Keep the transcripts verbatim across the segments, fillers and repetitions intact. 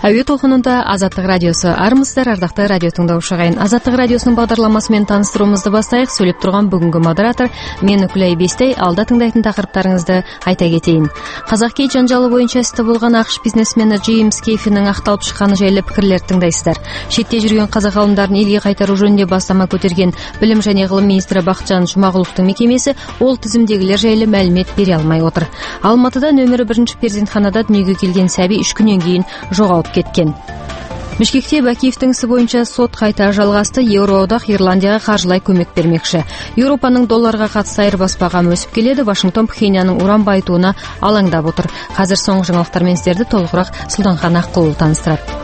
Әуе толқынында Азаттық радиосы. Армысыздар, ардақты радио тыңдаушы ағайын. Азаттық радиосының бағдарламасымен таныстыруымызды бастайық. Сөйлеп тұрған бүгінгі модератор мен Үкілай Бестей. Алда тыңдайтын тақырыптарыңызды айта кетейін. Қазақ-Кей жанжалы бойынша істі болған ақш бизнесмені Джеймс Кейфінің ақталып шыққаны жайлы пікірлерді тыңдайсыздар. Шетте жүрген қазақ ғалымдарын елге қайтару жөнінде бастама көтерген білім және ғылым министрі Бақытжан Жұмағұловтың мекемесі ол тізімдегілер жайлы мәлімет бере алмай отыр. Алматыда нөмірі бірінші перзентханада дүниеге келген сәби үш күннен кейін жоғалып кеткен. Бішкекте Бәкиевтің ісі бойынша сот қайта жалғасты. Еуроодақ Ирландияға қаржылай көмек бермекші. Еуропаның долларға қатысты айырбас бағамы өсіп келеді. Вашингтон Пхеньянның уран байытуына алаңдап отыр. Қазір соңғы жаңалықтармен сіздерді толығырақ Сұлтанхан Аққұлов таныстырады.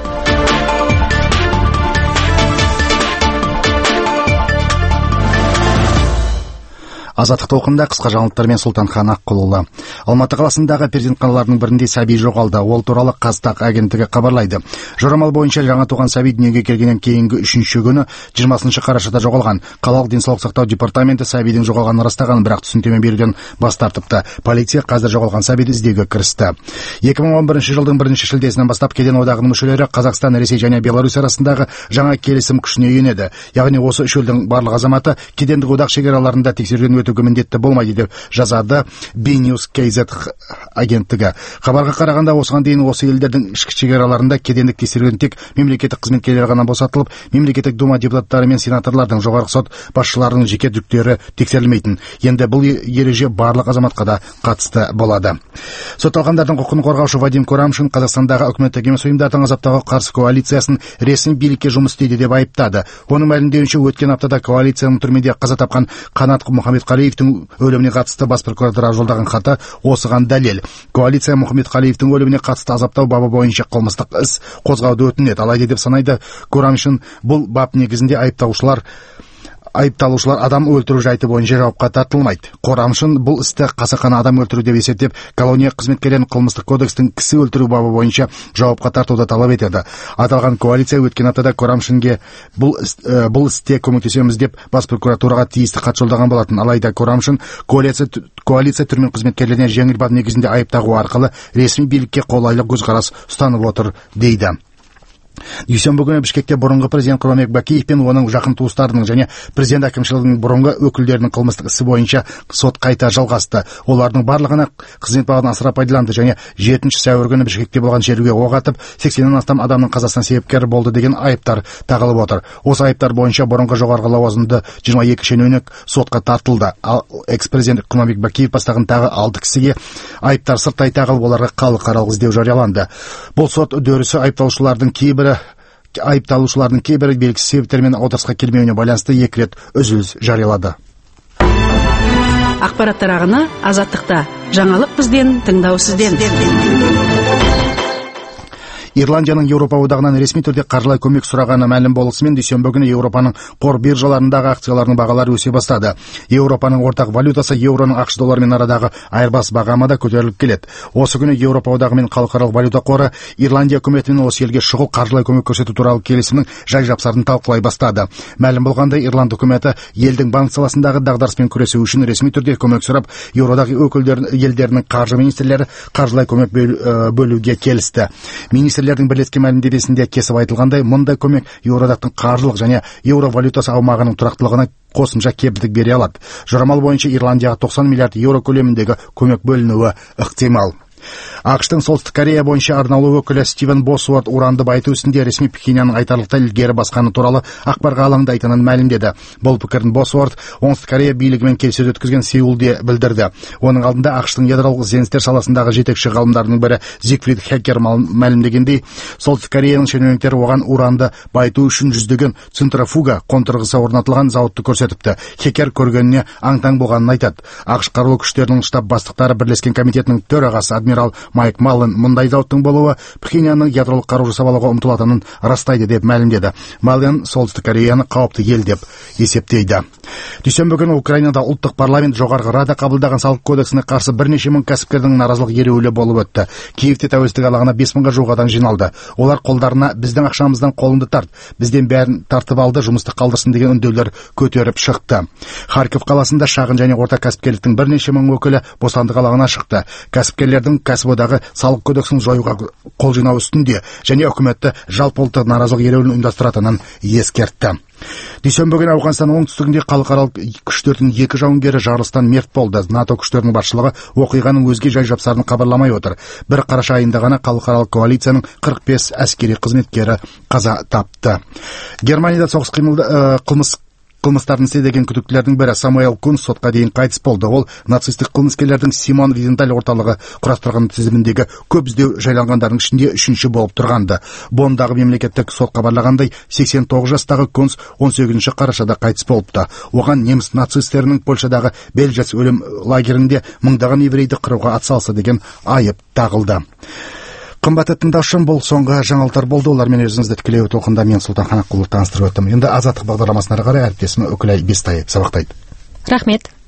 Азаттық толқында қысқа жаңалықтармен Сұлтанхан Аққұлұлы. Алматы қаласындағы перзентханалардың бірінде сәби жоғалды. Ол туралы Қазтақ агенттігі хабарлайды. Жорамал бойынша жаңа туған сәби дүниеге келгеннен кейінгі үшінші күні жиырмасыншы қарашада жоғалған. Қалалық денсаулық сақтау департаменті сәбидің жоғалғанын растаған, бірақ түсініктеме беруден бас тартыпты. Полиция қазір жоғалған сәбиді іздеуге кірісті. екі мың он бірінші жылдың бірінші шілдесінен бастап кеден одағының мүшелері Қазақстан, Ресей және Беларусь арасындағы жаңа келісім күшіне енеді. Яғни осы үш елдің барлық азаматы кедендік одақ шекараларында тексеруден өтуге міндетті болмайды деп жазады Б-Ньюс кей зет агенттігі. Хабарға қарағанда, осыған дейін осы елдердің ішкі шекараларында кедендік тексеруден тек мемлекеттік қызметкерлер ғана босатылып, мемлекеттік дума депутаттары мен сенаторлардың, жоғарғы сот басшыларының жеке жүктері тексерілмейтін. Енді бұл ереже барлық азаматқа да қатысты болады. Сотталғандардың құқығын қорғаушы Вадим Корамшин Қазақстандағы үкіметтік емес ұйымдардың азаптауға қарсы коалициясын ресми билікке жұмыс істейді деп айыптады. Оның мәлімдеуінше, өткен аптада коалицияның түрмеде қаза тапқан Қанат Мұхаммедқалиевтің өліміне қатысты бас прокуратура жолдаған хаты осыған дәлел. Коалиция Мұхаммедқалиевтің өліміне қатысты азаптау бабы бойынша қылмыстық іс қозғауды өтінеді. Алайда деп санайды Корамшин, бұл бап негізінде айыптаушылар Айыпталушылар адам өлтіру жайты бойынша жауапқа тартылмайды. Корамшин бұл істі қасақана адам өлтіру деп есептеп, колония қызметкерлерін қылмыстық кодекстің кісі өлтіру бабы бойынша жауапқа тартуды талап етеді. Аталған коалиция өткен аптада Корамшинге бұл, ә, бұл істе көмектесеміз деп бас прокуратураға тиісті хат жолдаған болатын. Алайда Корамшин коалиция, коалиция түрмен қызметкерлеріне жеңіл бап негізінде айып тағу арқылы ресми билікке қолайлы көзқарас ұстанып отыр дейді. Дүйсенбі күні Бішкекте бұрынғы президент Құрманбек Бәкиев пен оның жақын туыстарының және президент әкімшілігінің бұрынғы өкілдерінің қылмыстық ісі бойынша сот қайта жалғасты. Олардың барлығына қызмет бабын асыра пайдаланды және жетінші сәуір күні Бішкекте болған шеруге оқ атып, сексеннен астам адамның қазасына себепкер болды деген айыптар тағылып отыр. Осы айыптар бойынша бұрынғы жоғарғы лауазымды жиырма екі шенеунік сотқа тартылды. Ал экс-президент Құрманбек Бәкиев бастаған тағы алты кісіге айыптар сырттай тағылып, оларға халықаралық іздеу жарияланды. Бұл сот үдерісі айыпталушылардың кейбірі айыпталушылардың кейбірі белгісіз себептермен отырысқа келмеуіне байланысты екі рет үзіліс жариялады. Ақпараттар ағыны Азаттықта. Жаңалық бізден, тыңдау сізден. Ирландияның Еуропа одағынан ресми түрде қаржылай көмек сұрағаны мәлім болысымен, дүйсенбі күні Еуропаның қор биржаларындағы акцияларының бағалары өсе бастады. Еуропаның ортақ валютасы еуроның ақш долларымен арадағы айырбас бағамы да көтеріліп келеді. Осы күні Еуропа одағы мен халықаралық валюта қоры Ирландия үкіметімен осы елге шұғыл қаржылай көмек көрсету туралы келісімнің жай-жапсарын талқылай бастады. Мәлім болғандай, Ирланд үкіметі елдің банк саласындағы дағдарыспен күресу үшін ресми түрде көмек сұрап, Еуродағы өкілдер елдерінің қаржы министрлері қаржылай көмек бөлуге келісті. Министрлердің бірлескен мәлімдемесінде кесіп айтылғандай, мұндай көмек Еуроодақтың қаржылық және еуро валютасы аумағының тұрақтылығына қосымша кепілдік бере алады. Жорамал бойынша Ирландияға тоқсан миллиард еуро көлеміндегі көмек бөлінуі ықтимал. ақш-тың Солтүстік Корея бойынша арнаулы өкілі Стивен Босуорт уранды байыту ісінде ресми Пхеньянның айтарлықтай ілгері басқаны туралы ақпарға алаңдайтынын мәлімдеді. Бұл пікірін Босуорт Оңтүстік Корея билігімен келіссөз өткізген Сеулде білдірді. Оның алдында ақш-тың ядролық ізденістер саласындағы жетекші ғалымдарының бірі Зигфрид Хеккер мәлімдегендей, Солтүстік Кореяның шенеуніктері оған уранды байыту үшін жүздеген центрофуга қондырғысы орнатылған зауытты көрсетіпті. Хеккер көргеніне аң-таң болғанын айтады. ақш қарулы күштерінің штаб бастықтары бірлескен комитетінің төрағасы адмирал Майк Маллен мұндай зауыттың болуы Пхеньянның ядролық қару жасап алуға ұмтылатынын растайды деп мәлімдеді. Маллен Солтүстік Кореяны қауіпті ел деп есептейді. Дүйсенбі күні Украинада ұлттық парламент жоғарғы рада қабылдаған салық кодексіне қарсы бірнеше мың кәсіпкердің наразылық ереуілі болып өтті. Киевте тәуелсіздік алаңына бес мыңға жуық адам жиналды. Олар қолдарына біздің ақшамыздан қолыңды тарт, бізден бәрін тартып алды, жұмысты қалдырсын деген үндеулер көтеріп шықты. Харьков қаласында шағын және орта кәсіпкерліктің бірнеше мың өкілі бостандық алаңына шықты. Кәсіпкерлердің кәсіподағы салық кодексін жоюға қол жинау үстінде және үкіметті жалпы ұлттық наразылық ереуілін ұйымдастыратынын ескертті. Дүйсенбі күні Ауғанстан оңтүстігінде халықаралық күштердің екі жауынгері жарылыстан мерт болды. НАТО күштерінің басшылығы оқиғаның өзге жай-жапсарын хабарламай отыр. Бір қараша айында ғана халықаралық коалицияның қырық бес әскери қызметкері қаза тапты. Германияда соғыс қимылда қылмыс қылмыстарын істеген күдіктілердің бірі Самуэль Кунц сотқа дейін қайтыс болды. Ол нацистік қылмыскерлердің Симон Визенталь орталығы құрастырған тізіміндегі көп іздеу жайланғандардың ішінде үшінші болып тұрғанды. Бондағы мемлекеттік сот хабарлағандай, сексен тоғыз жастағы Кунц он сегізінші қарашада қайтыс болыпты. Оған неміс нацистерінің Польшадағы Бельжас өлім лагерінде мыңдаған еврейді қыруға атсалысы деген айып тағылды. Қымбатты тыңдаушым, бұл соңғы жаңалықтар болды. Олармен өзіңізді тікелей толқында мен Сұлтан Қанақұлы таныстырып өттім. Енді азаттық бағдарламасына қарай әріптесім Үкілай Бестай сабақтайды. Рахмет.